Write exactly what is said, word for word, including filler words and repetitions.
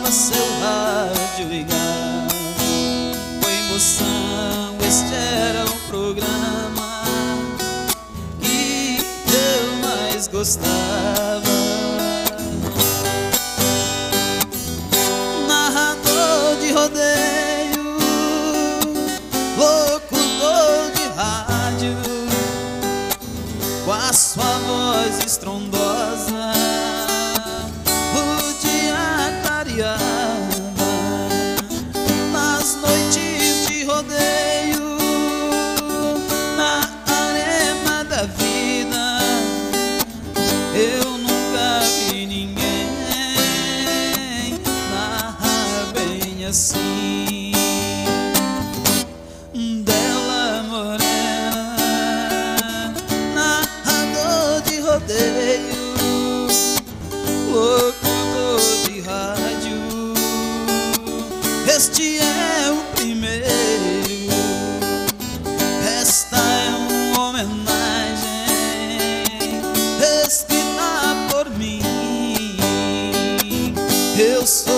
estava seu rádio ligado. Foi emoção, este era o programa que eu mais gostava. Narrador de rodeio, locutor de rádio, com a sua voz estrondosa, o dia clareava. Nas noites de rodeio, na arena da vida, eu nunca vi ninguém narrar bem assim. Dela Morena, narrador de rodeio, locutor de rádio, este é o primeiro. Esta é uma homenagem escrita por mim. Eu sou